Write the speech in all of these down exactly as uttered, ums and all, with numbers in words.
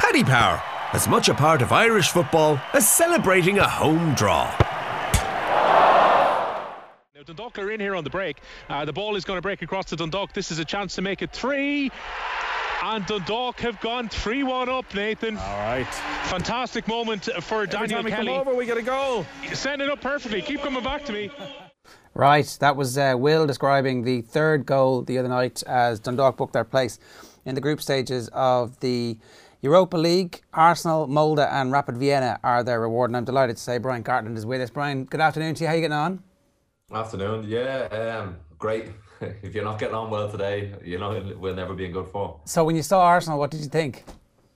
Paddy Power, as much a part of Irish football as celebrating a home draw. Now Dundalk are in here on the break. Uh, the ball is going to break across to Dundalk. This is a chance to make it three. And Dundalk have gone three one up, Nathan. All right. Fantastic moment for Every Daniel time we Kelly. come over, we get a goal. Send it up perfectly. Keep coming back to me. Right, that was uh, Will describing the third goal the other night as Dundalk booked their place in the group stages of the Europa League. Arsenal, Molde and Rapid Vienna are their reward, and I'm delighted to say Brian Cartland is with us. Brian, good afternoon to you. How are you getting on? Afternoon, yeah, um, great. If you're not getting on well today, you know, we'll never be in good form. So when you saw Arsenal, what did you think?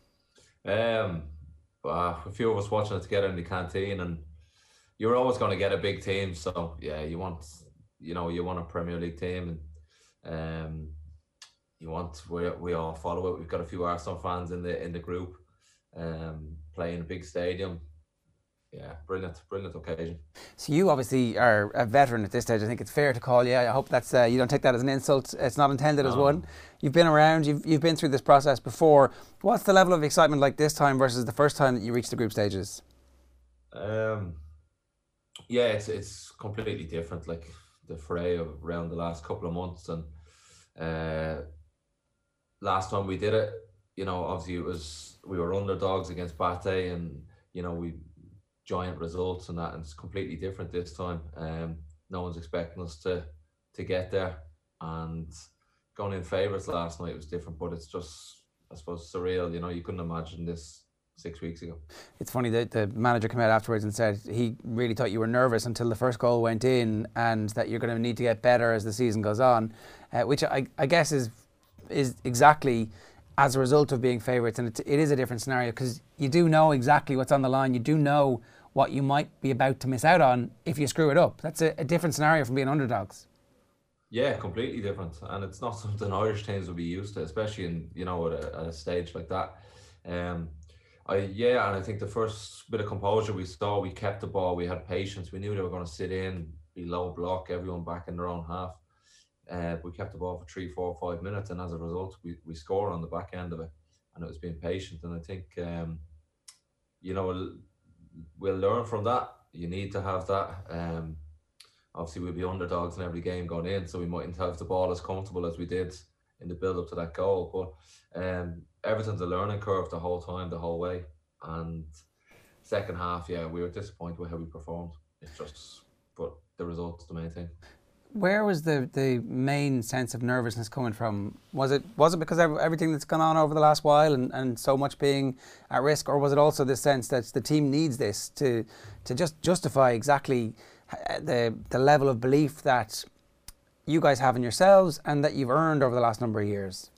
Um, uh, a few of us watching it together in the canteen, and you're always going to get a big team. So yeah, you want, you know, you want a Premier League team, and um, you want we we all follow it. We've got a few Arsenal fans in the in the group, um, playing a big stadium. Yeah, brilliant, brilliant occasion. So you obviously are a veteran at this stage. I think it's fair to call you. I hope that's uh, you don't take that as an insult. It's not intended no. as one. You've been around. You've you've been through this process before. What's the level of excitement like this time versus the first time that you reached the group stages? Um, yeah, it's it's completely different. Like the fray of around the last couple of months, and uh, last time we did it, you know, obviously it was we were underdogs against Bate, and you know we. Giant results and that, and it's completely different this time. Um, no one's expecting us to to get there, and going in favourites last night was different, but it's just, I suppose, surreal. You know, you couldn't imagine this six weeks ago. It's funny that the manager came out afterwards and said he really thought you were nervous until the first goal went in, and that you're going to need to get better as the season goes on, uh, which I, I guess is is exactly as a result of being favourites, and it, it is a different scenario because you do know exactly what's on the line. You do know what you might be about to miss out on if you screw it up. That's a, a different scenario from being underdogs. Yeah, completely different, and it's not something Irish teams will be used to, especially in, you know, at a, at a stage like that. Um, I yeah, and I think the first bit of composure we saw, we kept the ball, we had patience, we knew they were going to sit in, be low block, everyone back in their own half. Uh, we kept the ball for three, four, five minutes, and as a result, we we score on the back end of it, and it was being patient. And I think, um, you know. We'll learn from that. You need to have that. Um, obviously, we'll be underdogs in every game going in, so we mightn't have the ball as comfortable as we did in the build-up to that goal. But um, everything's a learning curve the whole time, the whole way. And second half, yeah, we were disappointed with how we performed. It's just, but the result's the main thing. Where was the, the main sense of nervousness coming from? Was it was it because of everything that's gone on over the last while and, and so much being at risk, or was it also this sense that the team needs this to to just justify exactly the the level of belief that you guys have in yourselves and that you've earned over the last number of years?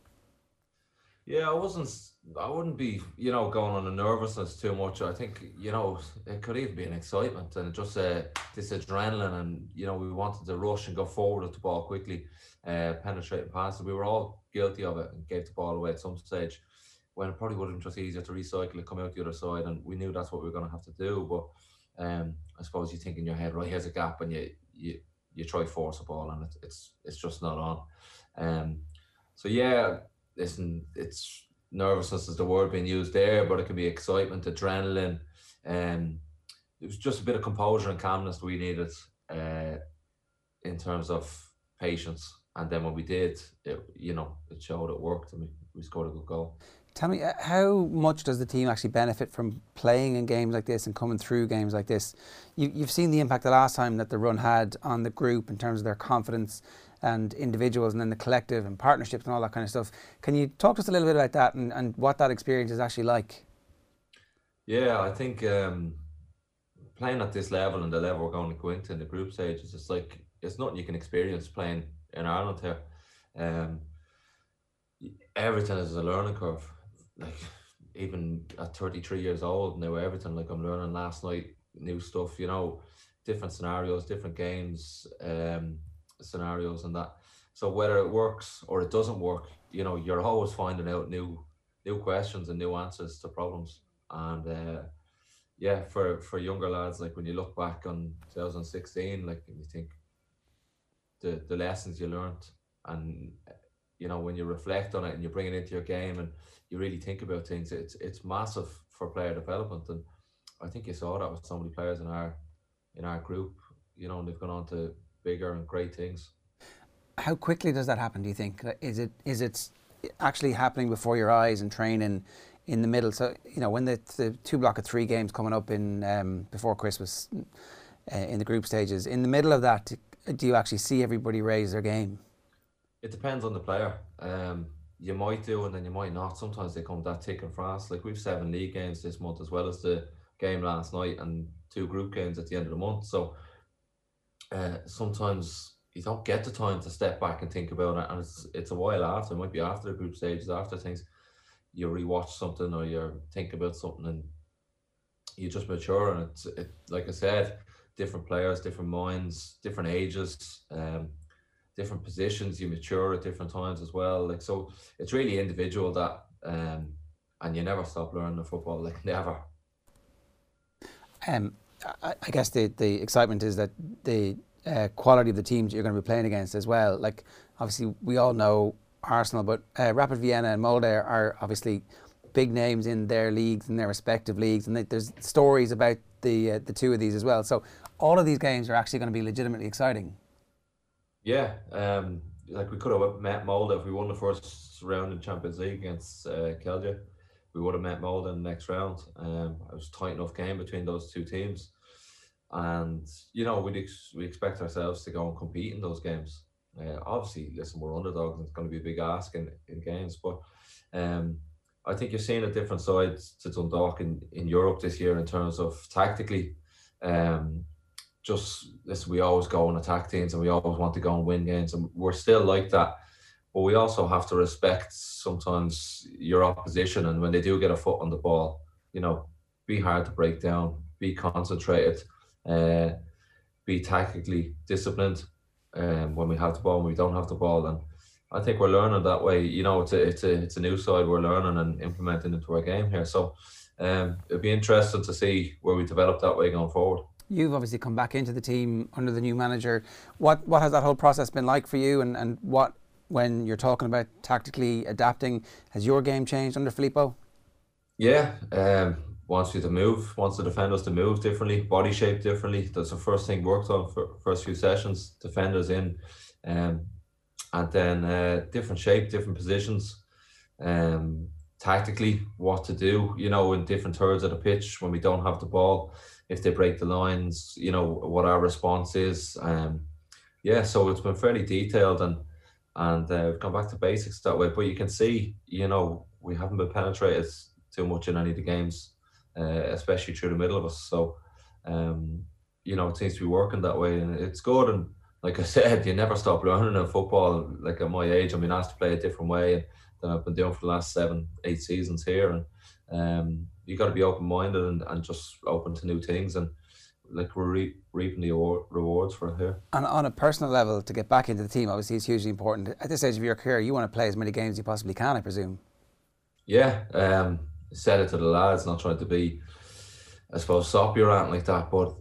Yeah, I wasn't. I wouldn't be, you know, going on a nervousness too much. I think, you know, it could even be an excitement and just uh, this adrenaline, and you know, we wanted to rush and go forward with the ball quickly, uh, penetrating passes. We were all guilty of it and gave the ball away at some stage, when it probably would have been just easier to recycle it, come out the other side, and we knew that's what we were going to have to do. But um, I suppose you think in your head, right, here's a gap, and you you you try force a ball, and it, it's it's just not on. Um, so yeah, listen, it's. Nervousness is the word being used there, but it can be excitement, adrenaline. Um, it was just a bit of composure and calmness we needed uh, in terms of patience. And then when we did, it, you know, it showed it worked, and we, we scored a good goal. Tell me, how much does the team actually benefit from playing in games like this and coming through games like this? You, you've seen the impact the last time that the run had on the group in terms of their confidence and individuals, and then the collective and partnerships and all that kind of stuff. Can you talk to us a little bit about that and, and what that experience is actually like? Yeah, I think um, playing at this level and the level we're going to go into in the group stages, it's like, it's nothing you can experience playing in Ireland here. Um, everything is a learning curve. Like, even at thirty-three years old now, everything, like I'm learning last night, new stuff, you know, different scenarios, different games, um, scenarios and that. So whether it works or it doesn't work, you know, you're always finding out new new questions and new answers to problems. And uh, yeah, for for younger lads, like when you look back on two thousand sixteen, like, and you think the the lessons you learned, and you know, when you reflect on it and you bring it into your game and you really think about things, it's it's massive for player development. And I think you saw that with so many players in our in our group, you know, and they've gone on to bigger and great things. How quickly does that happen, do you think? Is it is it actually happening before your eyes and training in the middle? So, you know, when the, the two block of three games coming up in um, before Christmas uh, in the group stages, in the middle of that, do you actually see everybody raise their game? It depends on the player. Um, you might do, and then you might not. Sometimes they come that thick and fast. Like we've seven league games this month, as well as the game last night and two group games at the end of the month. So uh, sometimes you don't get the time to step back and think about it, and it's it's a while after. It might be after the group stages, after things. You rewatch something or you think about something, and you just mature. And it's it, like I said, different players, different minds, different ages, um, different positions. You mature at different times as well. Like so, it's really individual that, um, and you never stop learning the football. Like never. Um, I, I guess the the excitement is that the uh, quality of the teams you're going to be playing against as well. Like obviously we all know Arsenal, but uh, Rapid Vienna and Molde are obviously big names in their leagues, in their respective leagues, and there's stories about the uh, the two of these as well. So all of these games are actually going to be legitimately exciting. Yeah, um, like we could have met Molde if we won the first round in Champions League against uh, Kelja. We would have met Molde in the next round. Um, it was a tight enough game between those two teams, and you know we ex- we expect ourselves to go and compete in those games. Uh, obviously, listen, we're underdogs, and it's going to be a big ask in, in games, but um, I think you're seeing a different side to Dundalk in, in Europe this year in terms of tactically. Um, just listen, we always go and attack teams, and we always want to go and win games, and we're still like that. But we also have to respect sometimes your opposition, and when they do get a foot on the ball, you know, be hard to break down, be concentrated, uh, be tactically disciplined. Um, when we have the ball, when we don't have the ball, and I think we're learning that way. You know, it's a it's a it's a new side we're learning and implementing into our game here. So, um, it'd be interesting to see where we develop that way going forward. You've obviously come back into the team under the new manager. What what has that whole process been like for you? And and what, when you're talking about tactically adapting, has your game changed under Filippo? Yeah, um, wants you to move, wants the defenders to move differently, body shape differently. That's the first thing worked on for first few sessions. Defenders in, um, and then uh, different shape, different positions, um, tactically what to do. You know, in different thirds of the pitch when we don't have the ball, if they break the lines, you know what our response is. Um, yeah, so it's been fairly detailed, and and uh, we've gone back to basics that way. But you can see, you know, we haven't been penetrated too much in any of the games. Uh, especially through the middle of us. So, um, you know, it seems to be working that way, and it's good. And like I said, you never stop learning in football. Like at my age, I've been asked to play a different way than I've been doing for the last seven, eight seasons here. And um, you got to be open-minded and, and just open to new things. And like we're re- reaping the award, rewards for it here. And on a personal level, to get back into the team, obviously, is hugely important. At this stage of your career, you want to play as many games as you possibly can, I presume. Yeah. Um, said it to the lads, not trying to be, I suppose, soppy or anything like that, but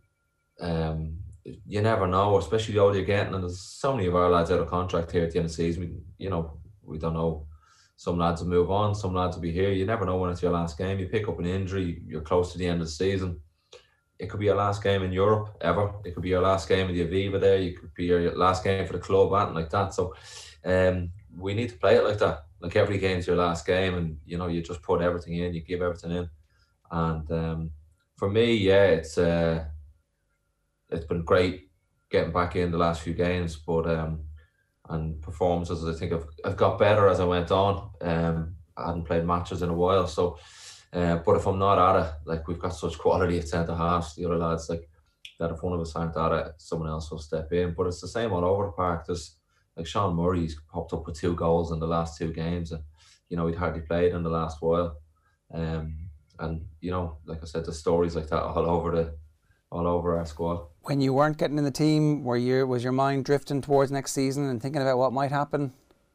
um, you never know, especially the older you're getting, and there's so many of our lads out of contract here at the end of the season. We, you know, we don't know. Some lads will move on, some lads will be here. You never know when it's your last game. You pick up an injury, you're close to the end of the season. It could be your last game in Europe ever. It could be your last game in the Aviva there. You could be your last game for the club, anything like that. So um, we need to play it like that. Like every game's your last game, and you know you just put everything in, you give everything in, and um, for me, yeah, it's uh, it's been great getting back in the last few games, but um, and performances I think I've I've got better as I went on. Um, I hadn't played matches in a while, so uh, but if I'm not at it, like we've got such quality at centre halves, the other lads, like that if one of us aren't at it, someone else will step in. But it's the same all over the park. There's like Sean Murray's popped up with two goals in the last two games, and you know he'd hardly played in the last while. Um, and you know, like I said, the stories like that all over the, all over our squad. When you weren't getting in the team, were you was your mind drifting towards next season and thinking about what might happen?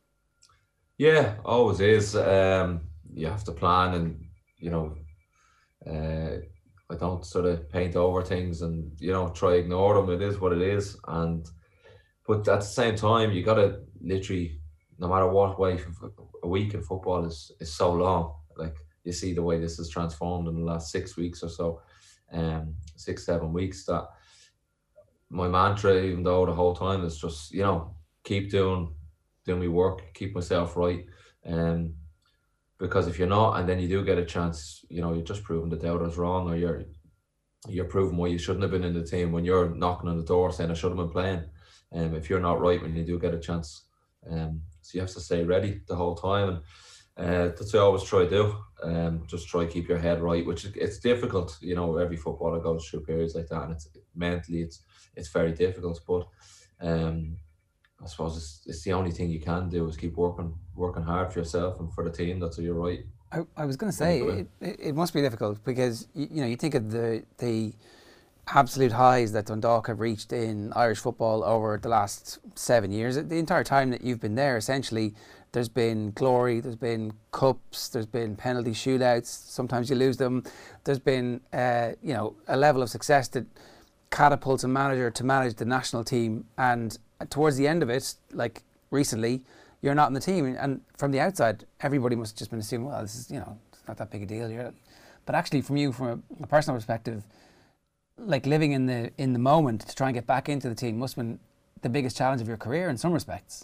Yeah, always is. Um, you have to plan, and you know, uh, I don't sort of paint over things and you know try to ignore them. It is what it is, and. But at the same time, you got to literally no matter what way, a week in football is is so long. Like, you see the way this has transformed in the last six weeks or so, um, six seven weeks. That my mantra, even though the whole time, is just, you know, keep doing doing my work, keep myself right, um, because if you're not, and then you do get a chance, you know, you're just proving the doubters wrong, or you're you're proving why you shouldn't have been in the team when you're knocking on the door saying I should have been playing. Um, if you're not right when you do get a chance, um, so you have to stay ready the whole time, and uh, that's what I always try to do. Um, just try to keep your head right, which is, it's difficult. You know, every footballer goes through periods like that, and it's mentally it's it's very difficult. But um, I suppose it's, it's the only thing you can do is keep working working hard for yourself and for the team. That's what you're right. I, I was going to say it, it, it must be difficult because you, you know you think of the the absolute highs that Dundalk have reached in Irish football over the last seven years. The entire time that you've been there, essentially, there's been glory, there's been cups, there's been penalty shootouts. Sometimes you lose them. There's been uh, you know a level of success that catapults a manager to manage the national team. And towards the end of it, like recently, you're not in the team, and from the outside, everybody must have just been assuming, well, this is, you know, it's not that big a deal. You're, but actually, from you, from a, a personal perspective, like living in the in the moment to try and get back into the team must have been the biggest challenge of your career in some respects.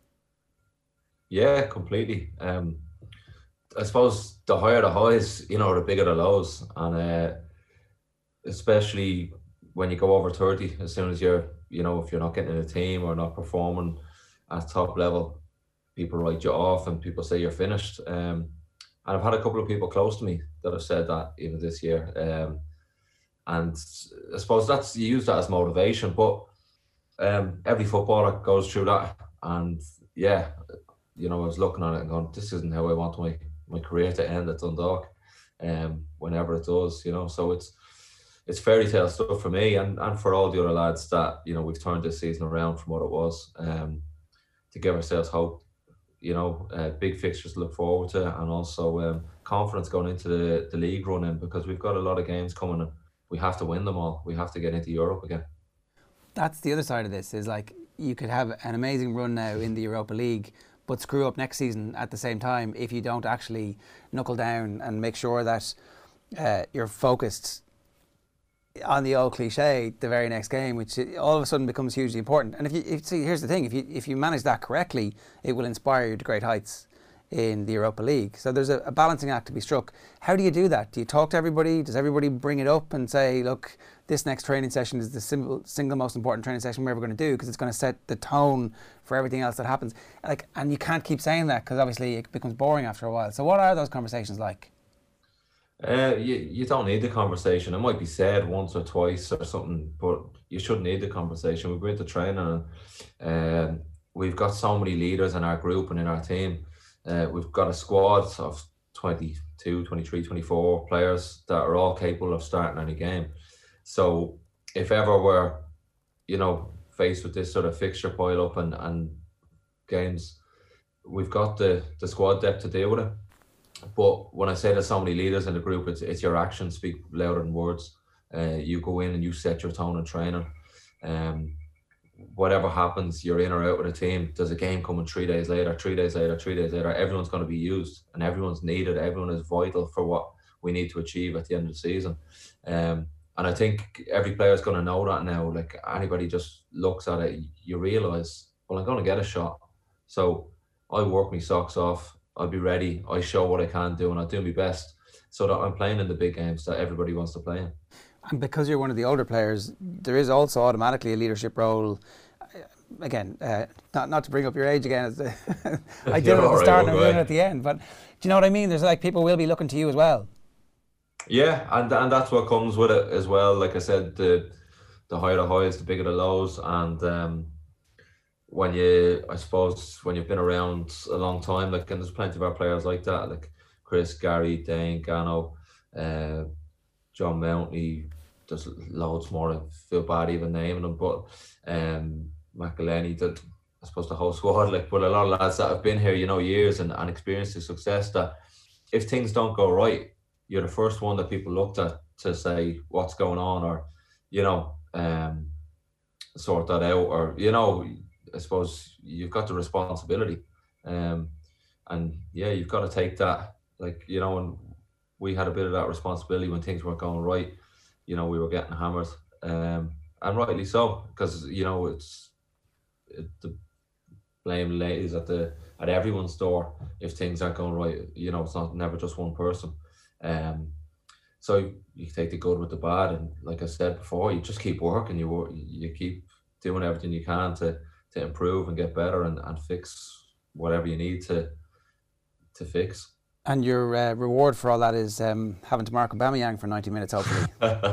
Yeah, completely. Um, I suppose the higher the highs, you know, the bigger the lows, and uh, especially when you go over thirty, as soon as you're, you know, if you're not getting in a team or not performing at top level, people write you off and people say you're finished. Um, and I've had a couple of people close to me that have said that even this year. Um, and I suppose that's, you use that as motivation, but um, every footballer goes through that. And yeah, you know, I was looking at it and going, this isn't how I want my, my career to end at Dundalk, um, whenever it does, you know. So it's it's fairy tale stuff for me and, and for all the other lads that, you know, we've turned this season around from what it was, um, to give ourselves hope. You know, uh, big fixtures to look forward to, and also um, confidence going into the, the league running, because we've got a lot of games coming and we have to win them all. We have to get into Europe again. That's the other side of this, is like you could have an amazing run now in the Europa League, but screw up next season at the same time if you don't actually knuckle down and make sure that uh, you're focused on the old cliche, the very next game, which all of a sudden becomes hugely important. And if you if, see, here's the thing: if you if you manage that correctly, it will inspire you to great heights in the Europa League. So there's a, a balancing act to be struck. How do you do that? Do you talk to everybody? Does everybody bring it up and say, look, this next training session is the single, single most important training session we're ever going to do because it's going to set the tone for everything else that happens? Like, and you can't keep saying that because obviously it becomes boring after a while. So what are those conversations like? Uh, you, you don't need the conversation. It might be said once or twice or something, but you shouldn't need the conversation. We go into training and um, we've got so many leaders in our group and in our team. Uh, we've got a squad of twenty-two, twenty-three, twenty-four players that are all capable of starting any game. So if ever we're, you know, faced with this sort of fixture pile up and, and games, we've got the, the squad depth to deal with it. But when I say there's so many leaders in the group, it's it's your actions speak louder than words. Uh, you go in and you set your tone in training. Um, whatever happens, you're in or out with a team. There's a game coming three days later, three days later, three days later. Everyone's going to be used and everyone's needed. Everyone is vital for what we need to achieve at the end of the season. Um, and I think every player is going to know that now. Like, anybody just looks at it, you realise, well, I'm going to get a shot. So I work my socks off. I'll be ready. I show what I can do and I'll do my best so that I'm playing in the big games that everybody wants to play in. And because you're one of the older players, there is also automatically a leadership role. Again, uh, not not to bring up your age again. As I did it at the right, start and I'm doing right. it at the end. But do you know what I mean? There's like people will be looking to you as well. Yeah, and and that's what comes with it as well. Like I said, the the higher the highs, the bigger the lows. And um, when you, I suppose, when you've been around a long time, like, and there's plenty of our players like that, like Chris, Gary, Dane, Gano, uh, John Mountney, there's loads more. I feel bad even naming them, but um, McElhenney, that I suppose the whole squad, like, but a lot of lads that have been here, you know, years and, and experienced the success, that if things don't go right, you're the first one that people looked at to say what's going on, or, you know, um, sort that out, or, you know, I suppose you've got the responsibility. Um, and yeah, you've got to take that. Like, you know, and we had a bit of that responsibility when things weren't going right. You know, we were getting hammered, um, and rightly so, because you know it's it, the blame lays at the at everyone's door if things aren't going right. You know, it's not never just one person. Um, so you take the good with the bad, and like I said before, you just keep working. You work, you keep doing everything you can to to improve and get better and, and fix whatever you need to to fix. And your uh, reward for all that is um, having to mark Aubameyang for ninety minutes, hopefully.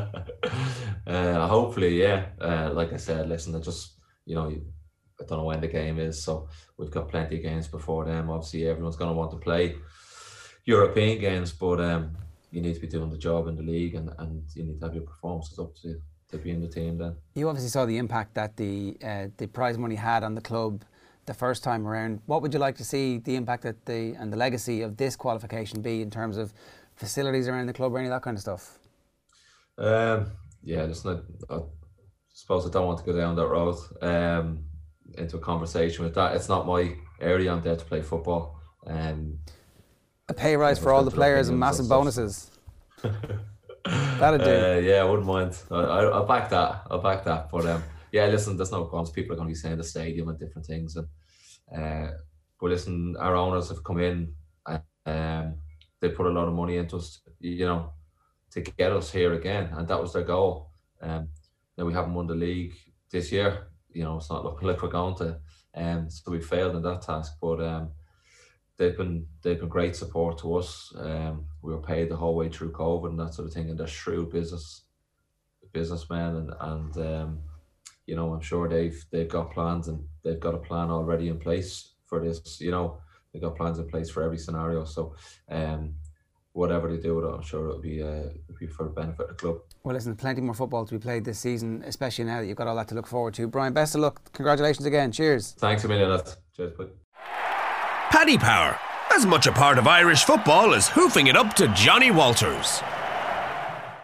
uh, hopefully, yeah. Uh, like I said, listen, I just, you know, I don't know when the game is, so we've got plenty of games before them. Obviously, everyone's going to want to play European games, but um, you need to be doing the job in the league, and, and you need to have your performances up to, to be in the team then. You obviously saw the impact that the uh, the prize money had on the club the first time around. What would you like to see the impact that the and the legacy of this qualification be in terms of facilities around the club or any of that kind of stuff? Um, yeah, listen, I, I suppose I don't want to go down that road um, into a conversation with that. It's not my area. I'm there to play football. Um, a pay rise for all the players and massive bonuses. That'd do. Uh, yeah, I wouldn't mind. I, I, I'll back that. I'll back that. But um, yeah, listen, there's no cons. People are going to be saying the stadium and different things, and uh, but listen, our owners have come in and um, they put a lot of money into us, you know, to get us here again, and that was their goal. Um, now we haven't won the league this year. You know, it's not looking like we're going to. Um, so we failed in that task, but um, they've been they've been great support to us. Um, we were paid the whole way through COVID and that sort of thing, and they're shrewd business businessmen, and and um, you know, I'm sure they've they've got plans, and they've got a plan already in place for this. You know, they've got plans in place for every scenario. So, um, whatever they do with it, I'm sure it'll be uh, it'll be for the benefit of the club. Well, listen, plenty more football to be played this season, especially now that you've got all that to look forward to. Brian, best of luck. Congratulations again. Cheers. Thanks a million, lads. Cheers, bye. Paddy Power, as much a part of Irish football as hoofing it up to Johnny Walters.